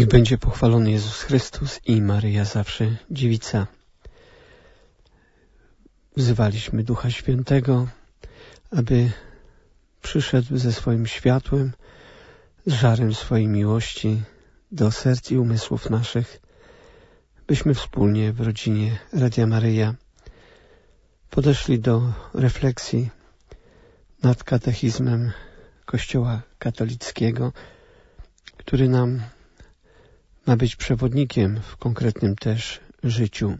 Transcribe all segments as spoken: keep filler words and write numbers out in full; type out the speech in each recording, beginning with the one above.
będzie pochwalony Jezus Chrystus i Maryja zawsze dziewica. Wzywaliśmy Ducha Świętego, aby przyszedł ze swoim światłem, z żarem swojej miłości do serc i umysłów naszych, byśmy wspólnie w rodzinie Radia Maryja podeszli do refleksji nad katechizmem Kościoła katolickiego, który nam ma być przewodnikiem w konkretnym też życiu.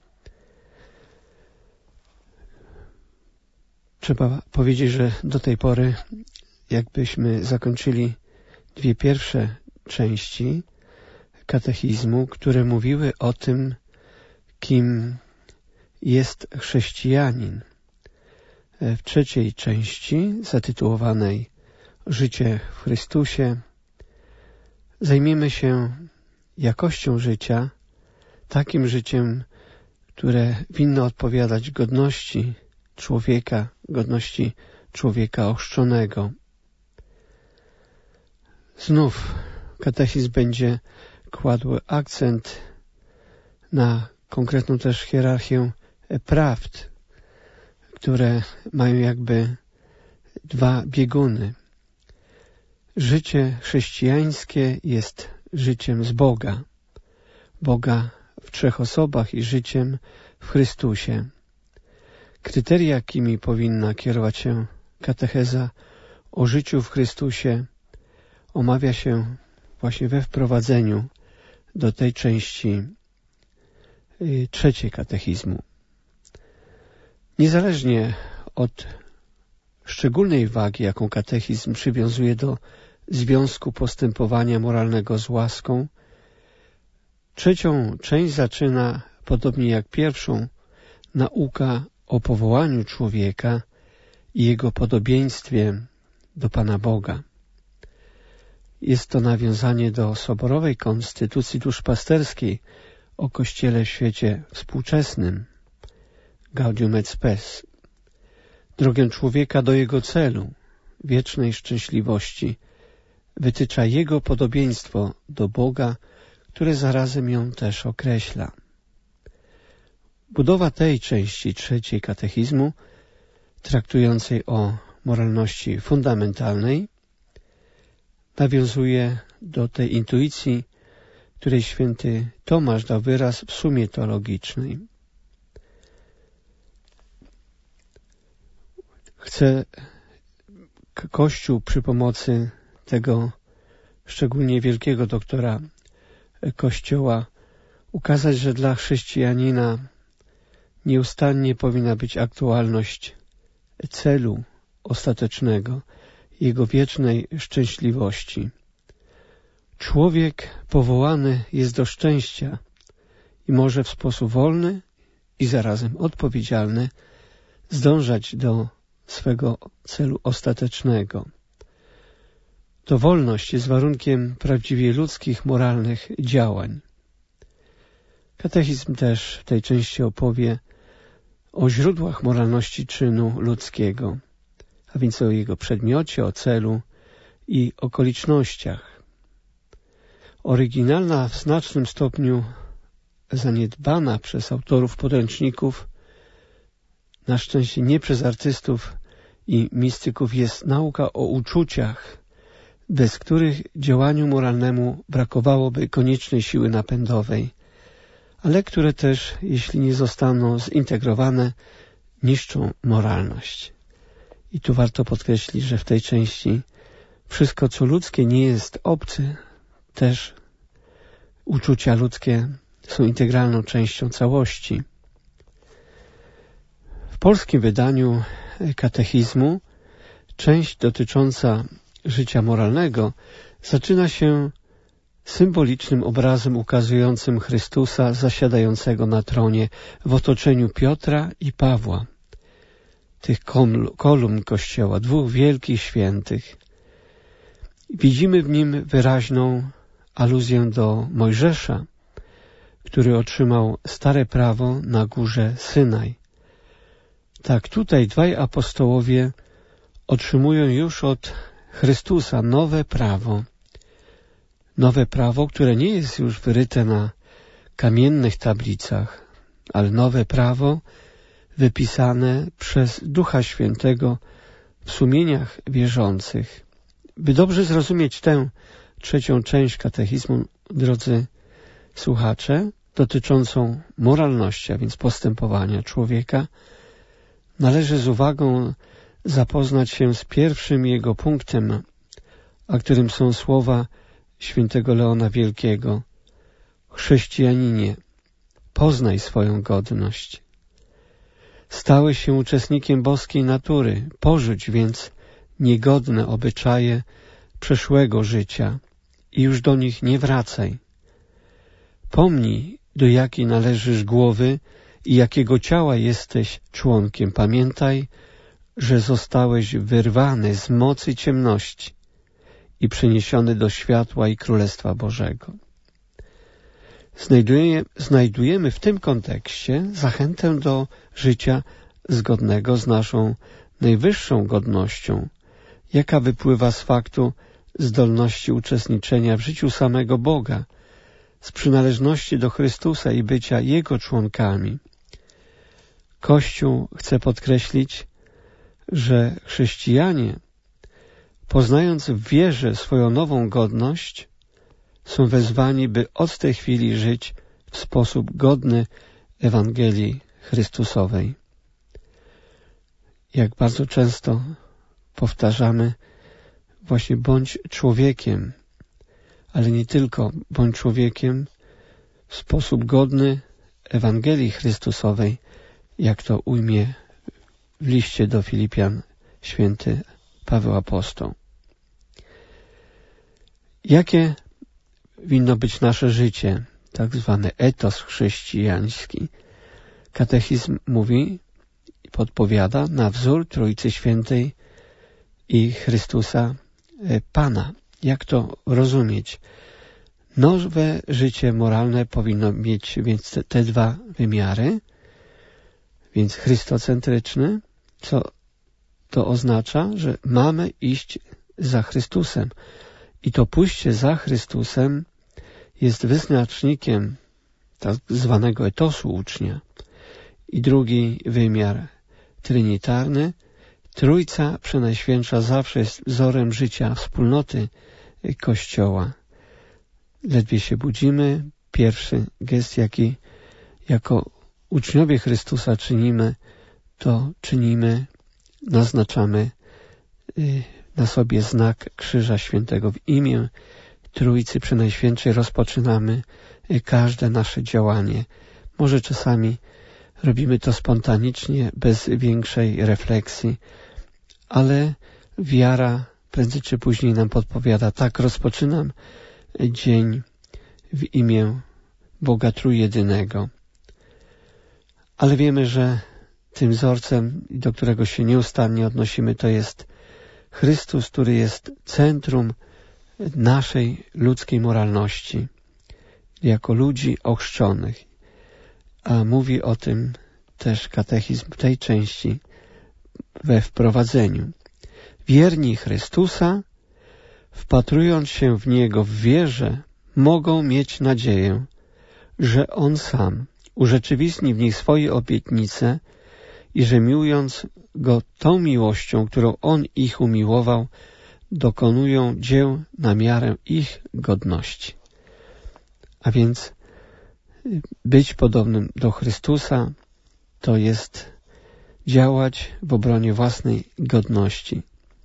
Trzeba powiedzieć, że do tej pory, jakbyśmy zakończyli dwie pierwsze części katechizmu, które mówiły o tym, kim jest chrześcijanin. W trzeciej części, zatytułowanej Życie w Chrystusie, zajmiemy się jakością życia, takim życiem, które winno odpowiadać godności człowieka, godności człowieka ochrzczonego. Znów katechizm będzie kładł akcent na konkretną też hierarchię prawd, które mają jakby dwa bieguny. Życie chrześcijańskie jest życiem z Boga, Boga w trzech osobach i życiem w Chrystusie. Kryteria, jakimi powinna kierować się katecheza o życiu w Chrystusie, omawia się właśnie we wprowadzeniu do tej części trzeciej katechizmu. Niezależnie od szczególnej wagi, jaką katechizm przywiązuje do związku postępowania moralnego z łaską, trzecią część zaczyna, podobnie jak pierwszą, nauka o powołaniu człowieka i jego podobieństwie do Pana Boga. Jest to nawiązanie do soborowej konstytucji duszpasterskiej o Kościele w świecie współczesnym, Gaudium et Spes. Drogę człowieka do jego celu, wiecznej szczęśliwości, wytycza jego podobieństwo do Boga, które zarazem ją też określa. Budowa tej części trzeciej katechizmu, traktującej o moralności fundamentalnej, nawiązuje do tej intuicji, której święty Tomasz dał wyraz w sumie teologicznej. Chce Kościół przy pomocy tego szczególnie wielkiego doktora Kościoła ukazać, że dla chrześcijanina nieustannie powinna być aktualność celu ostatecznego, jego wiecznej szczęśliwości. Człowiek powołany jest do szczęścia i może w sposób wolny i zarazem odpowiedzialny zdążać do swego celu ostatecznego. To wolność jest warunkiem prawdziwie ludzkich, moralnych działań. Katechizm też w tej części opowie o źródłach moralności czynu ludzkiego, a więc o jego przedmiocie, o celu i okolicznościach. Oryginalna, w znacznym stopniu zaniedbana przez autorów podręczników, na szczęście nie przez artystów i mistyków, jest nauka o uczuciach, bez których działaniu moralnemu brakowałoby koniecznej siły napędowej, ale które też, jeśli nie zostaną zintegrowane, niszczą moralność. I tu warto podkreślić, że w tej części wszystko, co ludzkie, nie jest obce. Też uczucia ludzkie są integralną częścią całości. W polskim wydaniu katechizmu część dotycząca życia moralnego zaczyna się symbolicznym obrazem ukazującym Chrystusa zasiadającego na tronie w otoczeniu Piotra i Pawła, tych kolumn Kościoła, dwóch wielkich świętych. Widzimy w nim wyraźną aluzję do Mojżesza, który otrzymał stare prawo na górze Synaj. Tak tutaj dwaj apostołowie otrzymują już od Chrystusa nowe prawo, Nowe prawo, które nie jest już wyryte na kamiennych tablicach, ale nowe prawo wypisane przez Ducha Świętego w sumieniach wierzących. By dobrze zrozumieć tę trzecią część katechizmu, drodzy słuchacze, dotyczącą moralności, a więc postępowania człowieka, należy z uwagą zapoznać się z pierwszym jego punktem, a którym są słowa świętego Leona Wielkiego: chrześcijaninie, poznaj swoją godność. Stałeś się uczestnikiem boskiej natury, porzuć więc niegodne obyczaje przeszłego życia i już do nich nie wracaj. Pomnij, do jakiej należysz głowy i jakiego ciała jesteś członkiem. Pamiętaj, że zostałeś wyrwany z mocy ciemności i przeniesiony do światła i Królestwa Bożego. Znajduje, znajdujemy w tym kontekście zachętę do życia zgodnego z naszą najwyższą godnością, jaka wypływa z faktu zdolności uczestniczenia w życiu samego Boga, z przynależności do Chrystusa i bycia Jego członkami. Kościół chce podkreślić, że chrześcijanie, poznając w wierze swoją nową godność, są wezwani, by od tej chwili żyć w sposób godny Ewangelii Chrystusowej. Jak bardzo często powtarzamy, właśnie bądź człowiekiem, ale nie tylko, bądź człowiekiem w sposób godny Ewangelii Chrystusowej, jak to ujmie w liście do Filipian święty Paweł Apostoł. Jakie winno być nasze życie, tak zwany etos chrześcijański? Katechizm mówi i podpowiada na wzór Trójcy Świętej i Chrystusa Pana. Jak to rozumieć? Nowe życie moralne powinno mieć więc te, te dwa wymiary, więc chrystocentryczny, co to oznacza, że mamy iść za Chrystusem. I to pójście za Chrystusem jest wyznacznikiem tak zwanego etosu ucznia. I drugi wymiar trinitarny, Trójca Przenajświętsza zawsze jest wzorem życia wspólnoty Kościoła. Ledwie się budzimy, pierwszy gest, jaki jako uczniowie Chrystusa czynimy, to czynimy, naznaczamy na sobie znak Krzyża Świętego. W imię Trójcy Przenajświętszej rozpoczynamy każde nasze działanie. Może czasami robimy to spontanicznie, bez większej refleksji, ale wiara prędzej czy później nam podpowiada: tak, rozpoczynam dzień w imię Boga Trójjedynego. Ale wiemy, że tym wzorcem, do którego się nieustannie odnosimy, to jest Chrystus, który jest centrum naszej ludzkiej moralności, jako ludzi ochrzczonych. A mówi o tym też katechizm w tej części we wprowadzeniu. Wierni Chrystusa, wpatrując się w Niego w wierze, mogą mieć nadzieję, że On sam urzeczywistni w nich swoje obietnice i że miłując Go tą miłością, którą On ich umiłował, dokonują dzieł na miarę ich godności. A więc być podobnym do Chrystusa to jest działać w obronie własnej godności.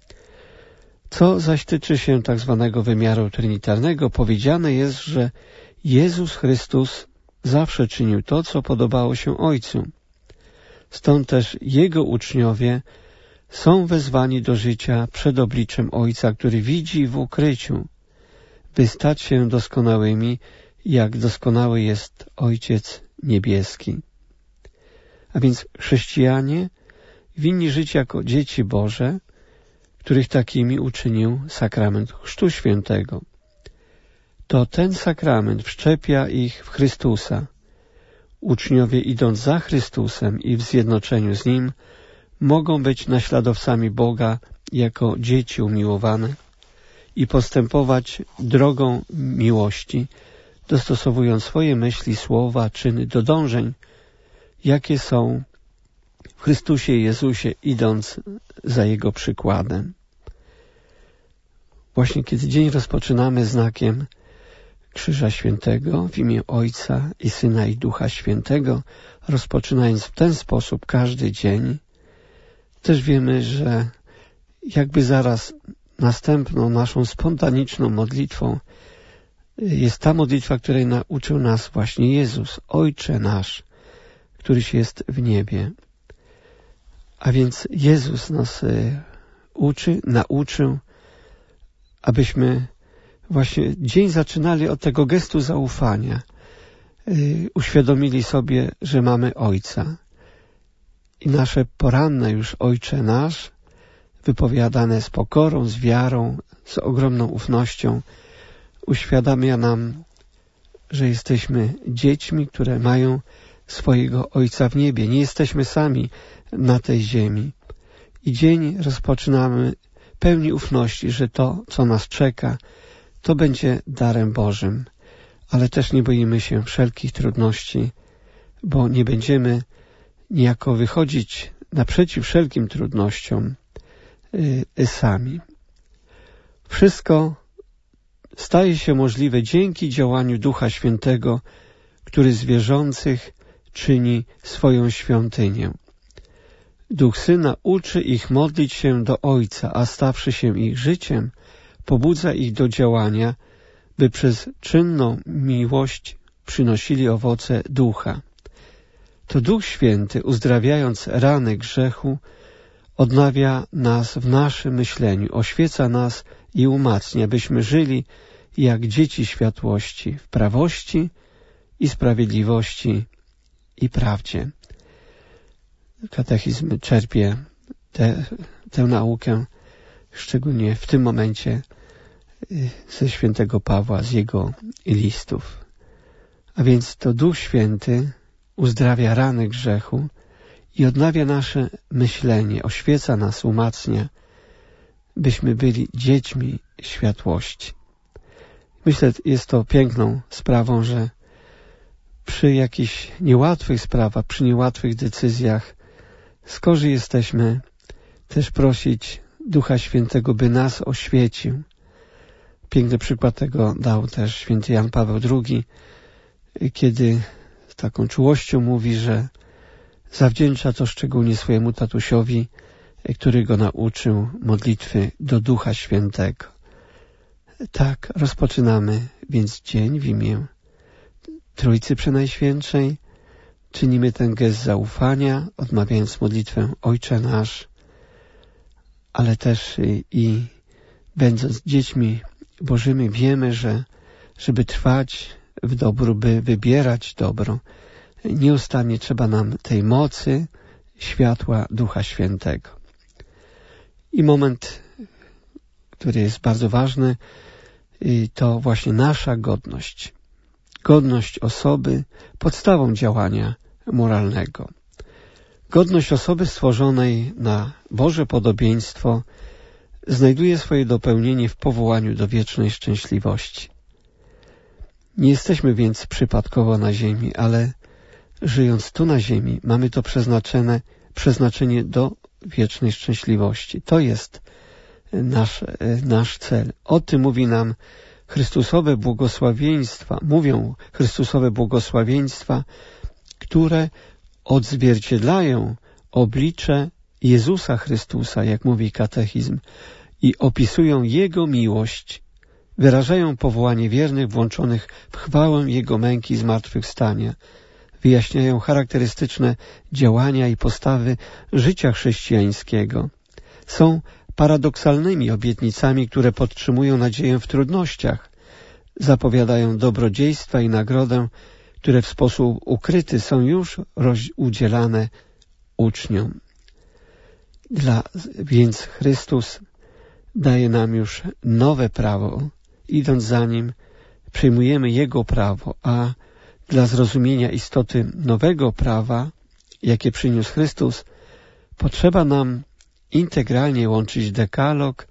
Co zaś tyczy się tak zwanego wymiaru trinitarnego, powiedziane jest, że Jezus Chrystus zawsze czynił to, co podobało się Ojcu. Stąd też Jego uczniowie są wezwani do życia przed obliczem Ojca, który widzi w ukryciu, by stać się doskonałymi, jak doskonały jest Ojciec Niebieski. A więc chrześcijanie winni żyć jako dzieci Boże, których takimi uczynił sakrament Chrztu Świętego. To ten sakrament wszczepia ich w Chrystusa. Uczniowie, idąc za Chrystusem i w zjednoczeniu z Nim, mogą być naśladowcami Boga jako dzieci umiłowane i postępować drogą miłości, dostosowując swoje myśli, słowa, czyny do dążeń, jakie są w Chrystusie Jezusie, idąc za Jego przykładem. Właśnie kiedy dzień rozpoczynamy znakiem Krzyża Świętego w imię Ojca i Syna i Ducha Świętego, rozpoczynając w ten sposób każdy dzień, też wiemy, że jakby zaraz następną naszą spontaniczną modlitwą jest ta modlitwa, której nauczył nas właśnie Jezus, Ojcze nasz, któryś jest w niebie. A więc Jezus nas uczy, nauczył, abyśmy właśnie dzień zaczynali od tego gestu zaufania. Uświadomili sobie, że mamy Ojca. I nasze poranne już Ojcze nasz, wypowiadane z pokorą, z wiarą, z ogromną ufnością, uświadamia nam, że jesteśmy dziećmi, które mają swojego Ojca w niebie. Nie jesteśmy sami na tej ziemi. I dzień rozpoczynamy pełni ufności, że to, co nas czeka, to będzie darem Bożym. Ale też nie boimy się wszelkich trudności, bo nie będziemy niejako wychodzić naprzeciw wszelkim trudnościom yy, sami. Wszystko staje się możliwe dzięki działaniu Ducha Świętego, który z wierzących czyni swoją świątynię. Duch Syna uczy ich modlić się do Ojca, a stawszy się ich życiem, pobudza ich do działania, by przez czynną miłość przynosili owoce Ducha. To Duch Święty, uzdrawiając rany grzechu, odnawia nas w naszym myśleniu, oświeca nas i umacnia, byśmy żyli jak dzieci światłości, w prawości i sprawiedliwości i prawdzie. Katechizm czerpie te, tę naukę szczególnie w tym momencie ze świętego Pawła, z jego listów. A więc to Duch Święty uzdrawia rany grzechu i odnawia nasze myślenie, oświeca nas, umacnia, byśmy byli dziećmi światłości. Myślę, jest to piękną sprawą, że przy jakichś niełatwych sprawach, przy niełatwych decyzjach skorzy jesteśmy też prosić Ducha Świętego, by nas oświecił. Piękny przykład tego dał też święty Jan Paweł drugi, kiedy z taką czułością mówi, że zawdzięcza to szczególnie swojemu tatusiowi, który go nauczył modlitwy do Ducha Świętego. Tak, rozpoczynamy więc dzień w imię Trójcy Przenajświętszej. Czynimy ten gest zaufania, odmawiając modlitwę Ojcze nasz, ale też i będąc dziećmi Bożymi wiemy, że żeby trwać w dobru, by wybierać dobro, nieustannie trzeba nam tej mocy, światła Ducha Świętego. I moment, który jest bardzo ważny, to właśnie nasza godność. Godność osoby, podstawą działania moralnego. Godność osoby stworzonej na Boże podobieństwo znajduje swoje dopełnienie w powołaniu do wiecznej szczęśliwości. Nie jesteśmy więc przypadkowo na ziemi, ale żyjąc tu na ziemi mamy to przeznaczone, przeznaczenie do wiecznej szczęśliwości. To jest nasz, nasz cel. O tym mówi nam Chrystusowe błogosławieństwa, mówią Chrystusowe błogosławieństwa, które odzwierciedlają oblicze Jezusa Chrystusa, jak mówi katechizm, i opisują Jego miłość, wyrażają powołanie wiernych włączonych w chwałę Jego męki i zmartwychwstania, wyjaśniają charakterystyczne działania i postawy życia chrześcijańskiego. Są paradoksalnymi obietnicami, które podtrzymują nadzieję w trudnościach, zapowiadają dobrodziejstwa i nagrodę, które w sposób ukryty są już udzielane uczniom. Dla, więc Chrystus daje nam już nowe prawo. Idąc za Nim, przyjmujemy Jego prawo, a dla zrozumienia istoty nowego prawa, jakie przyniósł Chrystus, potrzeba nam integralnie łączyć dekalog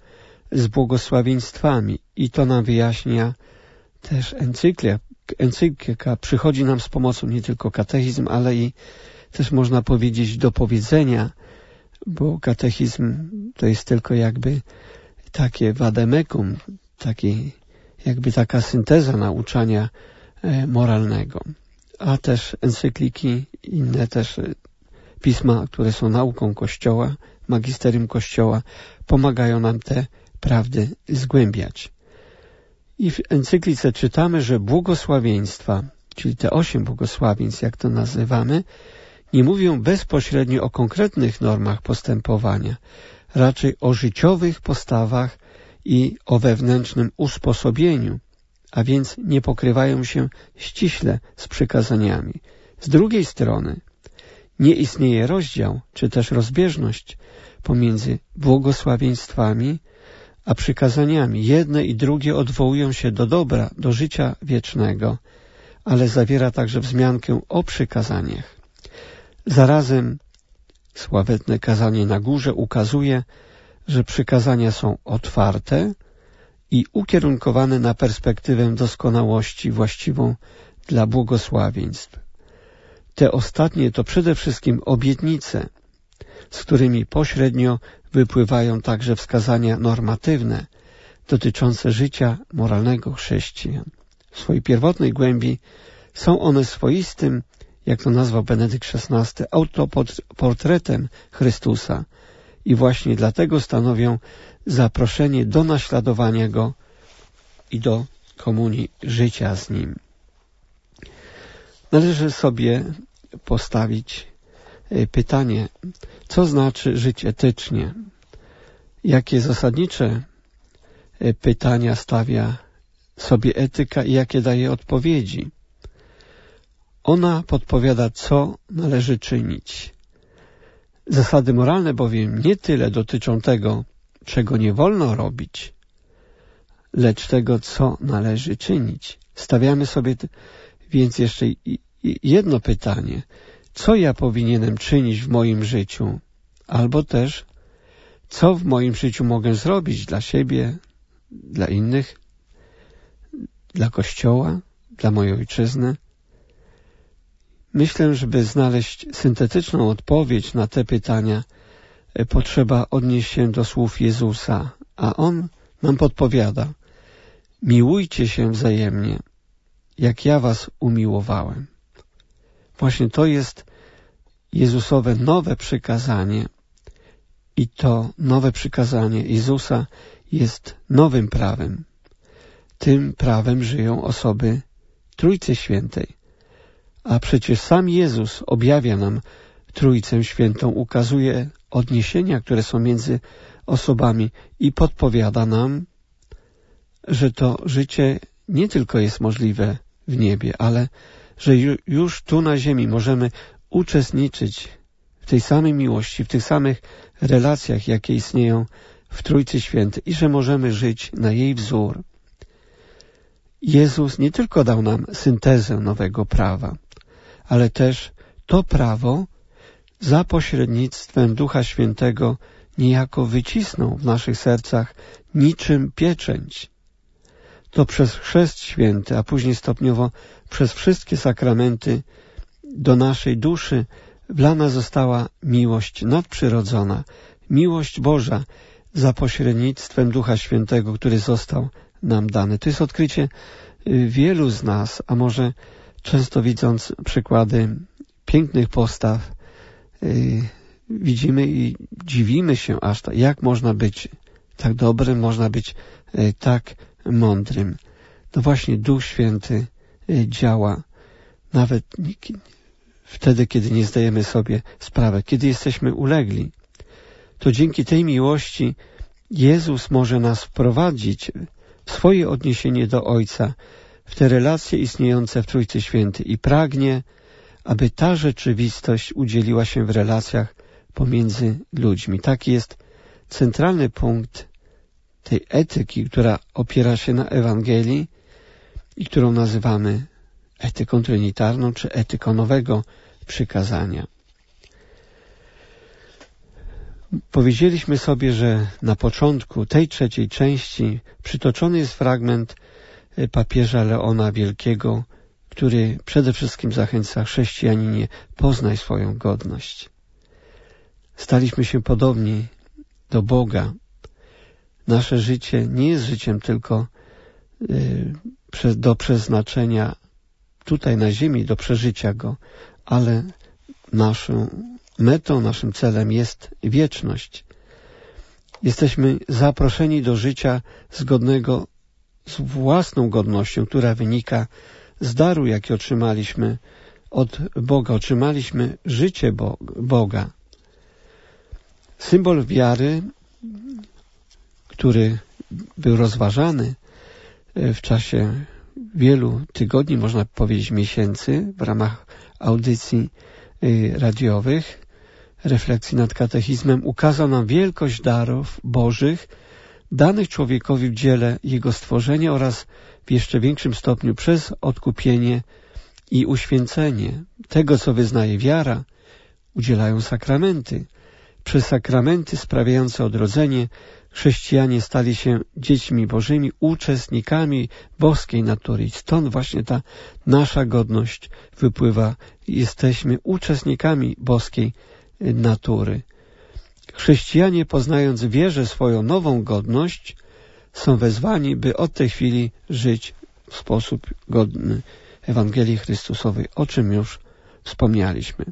z błogosławieństwami i to nam wyjaśnia też encyklika. Encyklika przychodzi nam z pomocą nie tylko katechizm, ale i też można powiedzieć do powiedzenia, bo katechizm to jest tylko jakby takie vademekum, taki, jakby taka synteza nauczania moralnego. A też encykliki, inne też pisma, które są nauką Kościoła, magisterium Kościoła, pomagają nam te prawdy zgłębiać. I w encyklice czytamy, że błogosławieństwa, czyli te osiem błogosławieństw, jak to nazywamy, nie mówią bezpośrednio o konkretnych normach postępowania, raczej o życiowych postawach i o wewnętrznym usposobieniu, a więc nie pokrywają się ściśle z przykazaniami. Z drugiej strony nie istnieje rozdział, czy też rozbieżność pomiędzy błogosławieństwami a przykazaniami. Jedne i drugie odwołują się do dobra, do życia wiecznego, ale zawiera także wzmiankę o przykazaniach. Zarazem sławetne kazanie na górze ukazuje, że przykazania są otwarte i ukierunkowane na perspektywę doskonałości właściwą dla błogosławieństw. Te ostatnie to przede wszystkim obietnice, z którymi pośrednio wypływają także wskazania normatywne dotyczące życia moralnego chrześcijan. W swojej pierwotnej głębi są one swoistym, jak to nazwał Benedykt szesnasty, autoportretem Chrystusa i właśnie dlatego stanowią zaproszenie do naśladowania Go i do komunii życia z Nim. Należy sobie postawić pytanie, co znaczy żyć etycznie? Jakie zasadnicze pytania stawia sobie etyka i jakie daje odpowiedzi? Ona podpowiada, co należy czynić. Zasady moralne bowiem nie tyle dotyczą tego, czego nie wolno robić, lecz tego, co należy czynić. Stawiamy sobie więc jeszcze jedno pytanie. Co ja powinienem czynić w moim życiu? Albo też, co w moim życiu mogę zrobić dla siebie, dla innych, dla Kościoła, dla mojej ojczyzny? Myślę, żeby znaleźć syntetyczną odpowiedź na te pytania, potrzeba odnieść się do słów Jezusa, a On nam podpowiada: miłujcie się wzajemnie, jak ja was umiłowałem. Właśnie to jest Jezusowe nowe przykazanie i to nowe przykazanie Jezusa jest nowym prawem. Tym prawem żyją osoby Trójcy Świętej. A przecież sam Jezus objawia nam Trójcę Świętą, ukazuje odniesienia, które są między osobami i podpowiada nam, że to życie nie tylko jest możliwe w niebie, ale że już tu na ziemi możemy uczestniczyć w tej samej miłości, w tych samych relacjach, jakie istnieją w Trójcy Świętej i że możemy żyć na jej wzór. Jezus nie tylko dał nam syntezę nowego prawa, ale też to prawo za pośrednictwem Ducha Świętego niejako wycisnął w naszych sercach niczym pieczęć. To przez Chrzest Święty, a później stopniowo przez wszystkie sakramenty do naszej duszy wlana została miłość nadprzyrodzona, miłość Boża za pośrednictwem Ducha Świętego, który został nam dany. To jest odkrycie wielu z nas, a może często widząc przykłady pięknych postaw, yy, widzimy i dziwimy się aż tak, jak można być tak dobrym, można być yy, tak mądrym. No właśnie Duch Święty yy, działa nawet wtedy, kiedy nie zdajemy sobie sprawy, kiedy jesteśmy ulegli. To dzięki tej miłości Jezus może nas wprowadzić w swoje odniesienie do Ojca, w te relacje istniejące w Trójcy Świętej i pragnie, aby ta rzeczywistość udzieliła się w relacjach pomiędzy ludźmi. Taki jest centralny punkt tej etyki, która opiera się na Ewangelii i którą nazywamy etyką trinitarną czy etyką nowego przykazania. Powiedzieliśmy sobie, że na początku tej trzeciej części przytoczony jest fragment papieża Leona Wielkiego, który przede wszystkim zachęca chrześcijaninie: poznaj swoją godność. Staliśmy się podobni do Boga. Nasze życie nie jest życiem tylko y, do przeznaczenia tutaj na ziemi, do przeżycia Go, ale naszą metą, naszym celem jest wieczność. Jesteśmy zaproszeni do życia zgodnego z własną godnością, która wynika z daru, jaki otrzymaliśmy od Boga. Otrzymaliśmy życie Bo- Boga. Symbol wiary, który był rozważany w czasie wielu tygodni, można powiedzieć miesięcy, w ramach audycji radiowych, refleksji nad katechizmem, ukazał nam wielkość darów bożych danych człowiekowi w dziele Jego stworzenia oraz w jeszcze większym stopniu przez odkupienie i uświęcenie. Tego, co wyznaje wiara, udzielają sakramenty. Przez sakramenty sprawiające odrodzenie chrześcijanie stali się dziećmi bożymi, uczestnikami boskiej natury. I stąd właśnie ta nasza godność wypływa. Jesteśmy uczestnikami boskiej natury. Chrześcijanie, poznając w wierze swoją nową godność, są wezwani, by od tej chwili żyć w sposób godny Ewangelii Chrystusowej, o czym już wspomnialiśmy.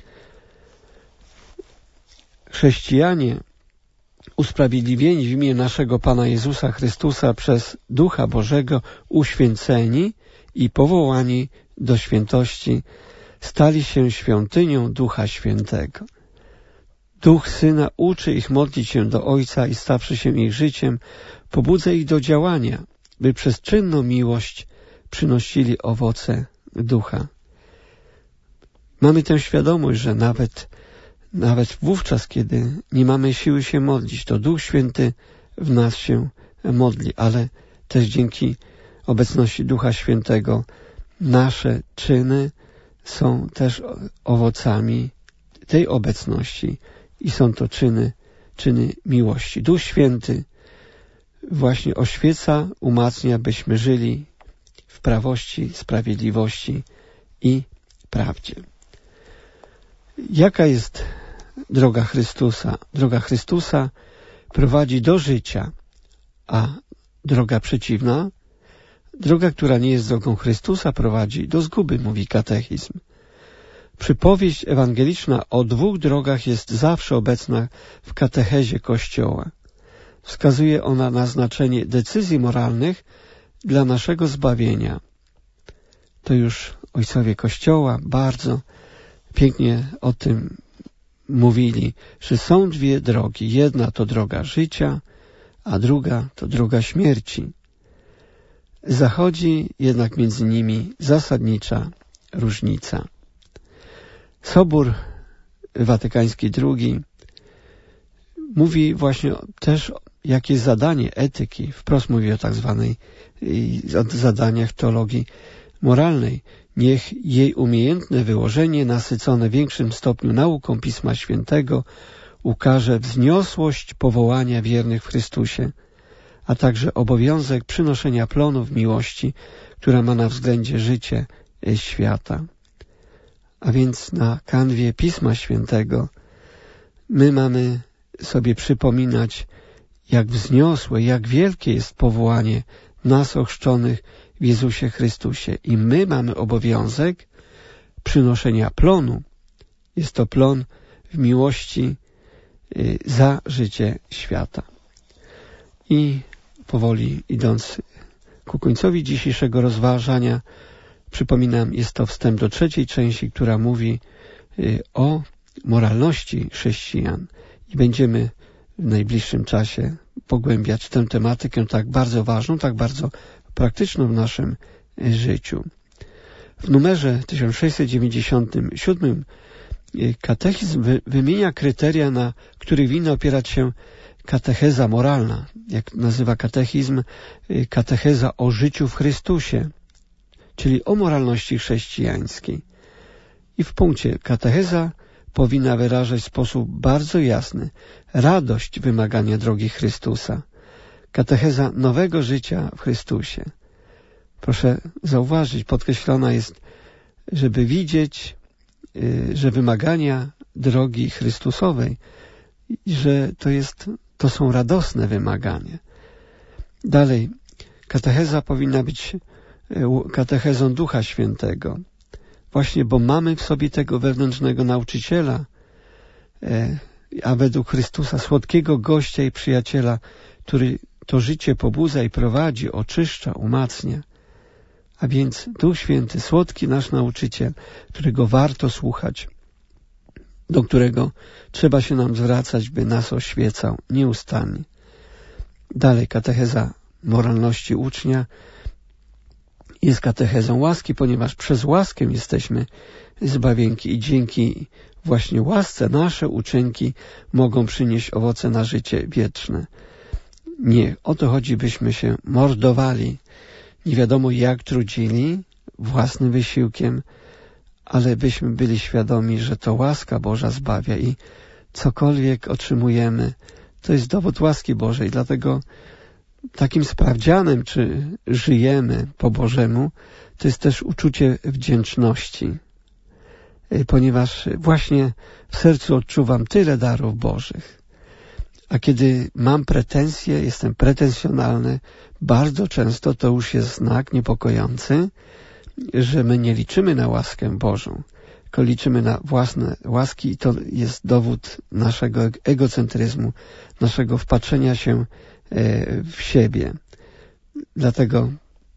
Chrześcijanie, usprawiedliwieni w imię naszego Pana Jezusa Chrystusa przez Ducha Bożego, uświęceni i powołani do świętości, stali się świątynią Ducha Świętego. Duch Syna uczy ich modlić się do Ojca i stawszy się ich życiem, pobudza ich do działania, by przez czynną miłość przynosili owoce Ducha. Mamy tę świadomość, że nawet, nawet wówczas, kiedy nie mamy siły się modlić, to Duch Święty w nas się modli, ale też dzięki obecności Ducha Świętego nasze czyny są też owocami tej obecności i są to czyny, czyny miłości. Duch Święty właśnie oświeca, umacnia, byśmy żyli w prawości, sprawiedliwości i prawdzie. Jaka jest droga Chrystusa? Droga Chrystusa prowadzi do życia, a droga przeciwna, droga, która nie jest drogą Chrystusa, prowadzi do zguby, mówi katechizm. Przypowieść ewangeliczna o dwóch drogach jest zawsze obecna w katechezie Kościoła. Wskazuje ona na znaczenie decyzji moralnych dla naszego zbawienia. To już ojcowie Kościoła bardzo pięknie o tym mówili, że są dwie drogi. Jedna to droga życia, a druga to droga śmierci. Zachodzi jednak między nimi zasadnicza różnica. Sobór Watykański drugi mówi właśnie też, jakie jest zadanie etyki. Wprost mówi o tak zwanej zadaniach teologii moralnej. Niech jej umiejętne wyłożenie, nasycone w większym stopniu nauką Pisma Świętego, ukaże wzniosłość powołania wiernych w Chrystusie, a także obowiązek przynoszenia plonów miłości, która ma na względzie życie świata. A więc na kanwie Pisma Świętego my mamy sobie przypominać, jak wzniosłe, jak wielkie jest powołanie nas ochrzczonych w Jezusie Chrystusie. I my mamy obowiązek przynoszenia plonu. Jest to plon w miłości za życie świata. I powoli idąc ku końcowi dzisiejszego rozważania, przypominam, jest to wstęp do trzeciej części, która mówi o moralności chrześcijan. I będziemy w najbliższym czasie pogłębiać tę tematykę tak bardzo ważną, tak bardzo praktyczną w naszym życiu. W numerze tysiąc sześćset dziewięćdziesiątym siódmym katechizm wymienia kryteria, na których winna opierać się katecheza moralna, jak nazywa katechizm, katecheza o życiu w Chrystusie, czyli o moralności chrześcijańskiej. I w punkcie katecheza powinna wyrażać w sposób bardzo jasny radość wymagania drogi Chrystusa. Katecheza nowego życia w Chrystusie. Proszę zauważyć, podkreślona jest, żeby widzieć, że wymagania drogi Chrystusowej, że to jest, to są radosne wymagania. Dalej, katecheza powinna być katechezą Ducha Świętego. Właśnie, bo mamy w sobie tego wewnętrznego nauczyciela, a według Chrystusa słodkiego gościa i przyjaciela, który to życie pobudza i prowadzi, oczyszcza, umacnia. A więc Duch Święty, słodki nasz nauczyciel, którego warto słuchać, do którego trzeba się nam zwracać, by nas oświecał nieustannie. Dalej, katecheza moralności ucznia jest katechezą łaski, ponieważ przez łaskę jesteśmy zbawieni i dzięki właśnie łasce nasze uczynki mogą przynieść owoce na życie wieczne. Nie o to chodzi, byśmy się mordowali, nie wiadomo jak trudzili własnym wysiłkiem, ale byśmy byli świadomi, że to łaska Boża zbawia i cokolwiek otrzymujemy, to jest dowód łaski Bożej. Dlatego takim sprawdzianem, czy żyjemy po Bożemu, to jest też uczucie wdzięczności, ponieważ właśnie w sercu odczuwam tyle darów Bożych. A kiedy mam pretensje, jestem pretensjonalny, bardzo często to już jest znak niepokojący, że my nie liczymy na łaskę Bożą, tylko liczymy na własne łaski i to jest dowód naszego egocentryzmu, naszego wpatrzenia się w siebie. Dlatego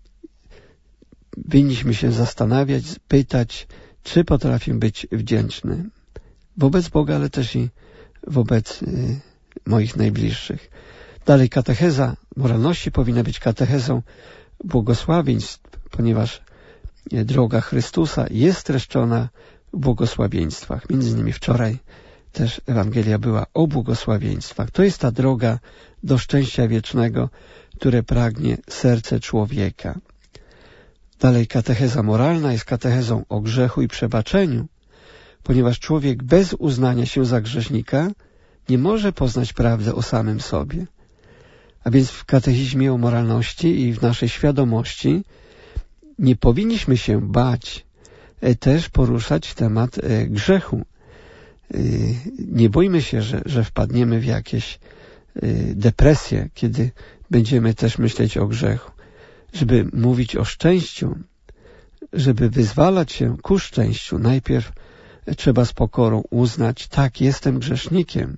winniśmy się zastanawiać, pytać, czy potrafię być wdzięczny wobec Boga, ale też i wobec moich najbliższych. Dalej, katecheza moralności powinna być katechezą błogosławieństw, ponieważ droga Chrystusa jest streszczona w błogosławieństwach. Między innymi wczoraj też Ewangelia była o błogosławieństwach. To jest ta droga do szczęścia wiecznego, które pragnie serce człowieka. Dalej, katecheza moralna jest katechezą o grzechu i przebaczeniu, ponieważ człowiek bez uznania się za grzesznika nie może poznać prawdy o samym sobie. A więc w katechizmie o moralności i w naszej świadomości nie powinniśmy się bać też poruszać temat grzechu. Nie bójmy się, że, że wpadniemy w jakieś depresje, kiedy będziemy też myśleć o grzechu. Żeby mówić o szczęściu, żeby wyzwalać się ku szczęściu, najpierw trzeba z pokorą uznać, tak, jestem grzesznikiem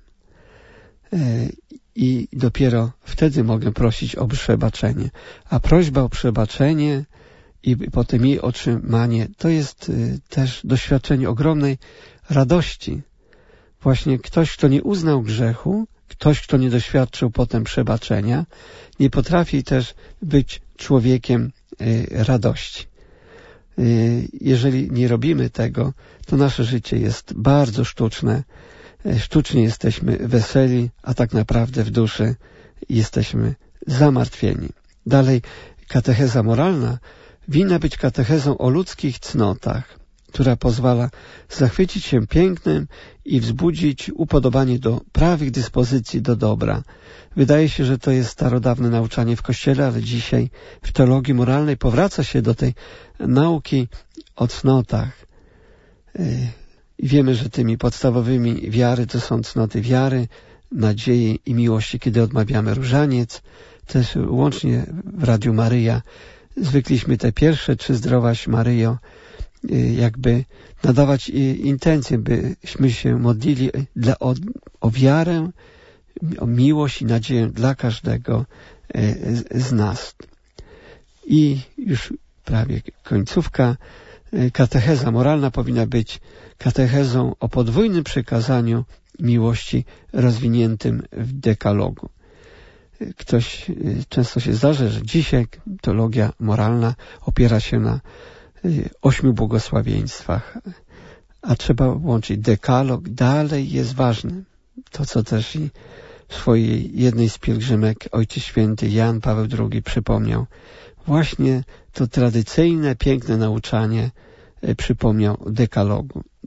i dopiero wtedy mogę prosić o przebaczenie. A prośba o przebaczenie i potem jej otrzymanie, to jest też doświadczenie ogromnej radości. Właśnie ktoś, kto nie uznał grzechu, ktoś, kto nie doświadczył potem przebaczenia, nie potrafi też być człowiekiem radości. Jeżeli nie robimy tego, to nasze życie jest bardzo sztuczne. Sztucznie jesteśmy weseli, a tak naprawdę w duszy jesteśmy zamartwieni. Dalej, katecheza moralna winna być katechezą o ludzkich cnotach, która pozwala zachwycić się pięknem i wzbudzić upodobanie do prawych dyspozycji do dobra. Wydaje się, że to jest starodawne nauczanie w Kościele, ale dzisiaj w teologii moralnej powraca się do tej nauki o cnotach. I wiemy, że tymi podstawowymi wiary to są cnoty wiary, nadziei i miłości. Kiedy odmawiamy różaniec, też łącznie w Radiu Maryja zwykliśmy te pierwsze trzy Zdrowaś Maryjo jakby nadawać intencję, byśmy się modlili dla, o, o wiarę, o miłość i nadzieję dla każdego z nas. I już prawie końcówka. Katecheza moralna powinna być katechezą o podwójnym przykazaniu miłości rozwiniętym w dekalogu. Ktoś, często się zdarza, że dzisiaj teologia moralna opiera się na ośmiu błogosławieństwach, a trzeba łączyć dekalog. Dalej jest ważne to, co też i w swojej jednej z pielgrzymek Ojciec Święty Jan Paweł drugi przypomniał. Właśnie to tradycyjne, piękne nauczanie przypomniał dekalogu.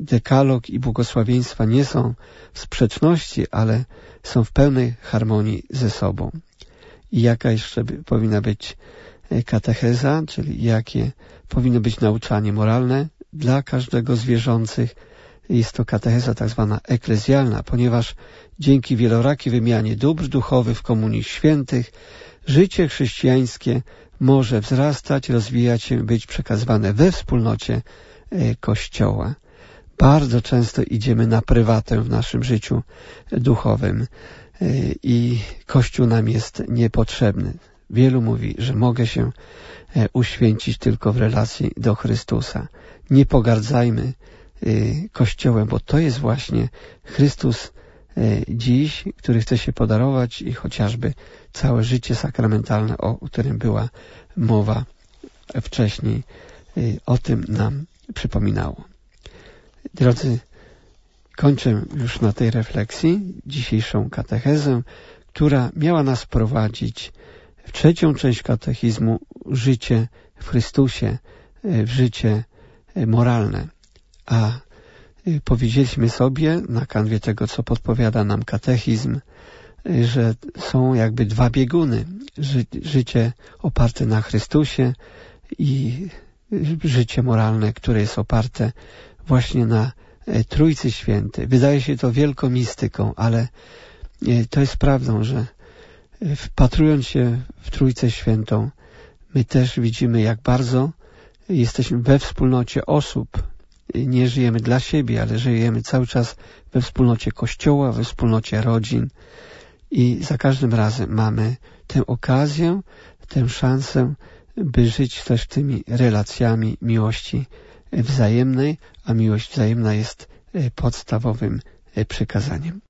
dekalog i błogosławieństwa nie są w sprzeczności, ale są w pełnej harmonii ze sobą. I jaka jeszcze powinna być katecheza, czyli jakie powinno być nauczanie moralne dla każdego z wierzących. Jest to katecheza tak zwana eklezjalna, ponieważ dzięki wielorakiej wymianie dóbr duchowych w komunii świętych życie chrześcijańskie może wzrastać, rozwijać się, być przekazywane we wspólnocie Kościoła. Bardzo często idziemy na prywatę w naszym życiu duchowym i Kościół nam jest niepotrzebny. Wielu mówi, że mogę się uświęcić tylko w relacji do Chrystusa. Nie pogardzajmy Kościołem, bo to jest właśnie Chrystus dziś, który chce się podarować i chociażby całe życie sakramentalne, o którym była mowa wcześniej, o tym nam przypominało. Drodzy, kończę już na tej refleksji dzisiejszą katechezę, która miała nas prowadzić w trzecią część katechizmu życie w Chrystusie, w życie moralne. A powiedzieliśmy sobie na kanwie tego, co podpowiada nam katechizm, że są jakby dwa bieguny. Ży życie oparte na Chrystusie i życie moralne, które jest oparte właśnie na Trójcy Świętej. Wydaje się to wielką mistyką, ale to jest prawdą, że wpatrując się w Trójcę Świętą, my też widzimy, jak bardzo jesteśmy we wspólnocie osób. Nie żyjemy dla siebie, ale żyjemy cały czas we wspólnocie Kościoła, we wspólnocie rodzin i za każdym razem mamy tę okazję, tę szansę, by żyć też tymi relacjami miłości wzajemnej, a miłość wzajemna jest podstawowym przykazaniem.